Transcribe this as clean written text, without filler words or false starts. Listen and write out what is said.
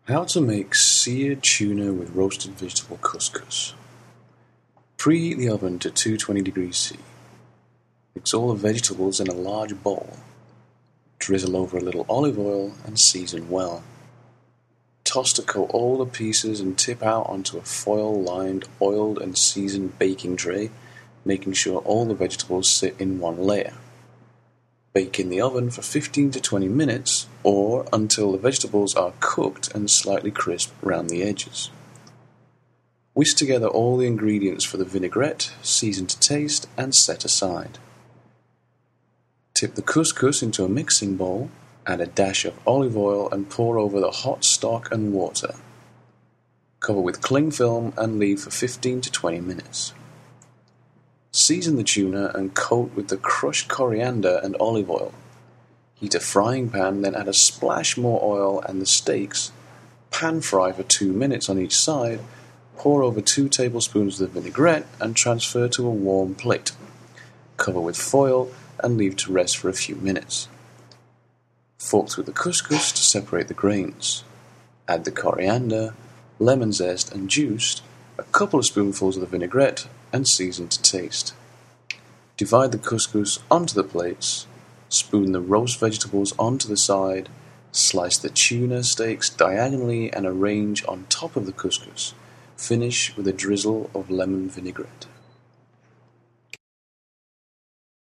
How to make seared tuna with roasted vegetable couscous. Preheat the oven to 220 degrees C. Mix all the vegetables in a large bowl. Drizzle over a little olive oil and season well. Toss to coat all the pieces and tip out onto a foil-lined, oiled and seasoned baking tray, making sure all the vegetables sit in one layer. Bake in the oven for 15 to 20 minutes or until the vegetables are cooked and slightly crisp around the edges. Whisk together all the ingredients for the vinaigrette, season to taste, and set aside. Tip the couscous into a mixing bowl, add a dash of olive oil and pour over the hot stock and water. Cover with cling film and leave for 15 to 20 minutes. Season the tuna and coat with the crushed coriander and olive oil. Heat a frying pan, then add a splash more oil and the steaks. Pan fry for 2 minutes on each side. Pour over 2 tablespoons of the vinaigrette and transfer to a warm plate. Cover with foil and leave to rest for a few minutes. Fork through the couscous to separate the grains. Add the coriander, lemon zest and juice, a couple of spoonfuls of the vinaigrette, and season to taste. Divide the couscous onto the plates, spoon the roast vegetables onto the side, slice the tuna steaks diagonally and arrange on top of the couscous. Finish with a drizzle of lemon vinaigrette.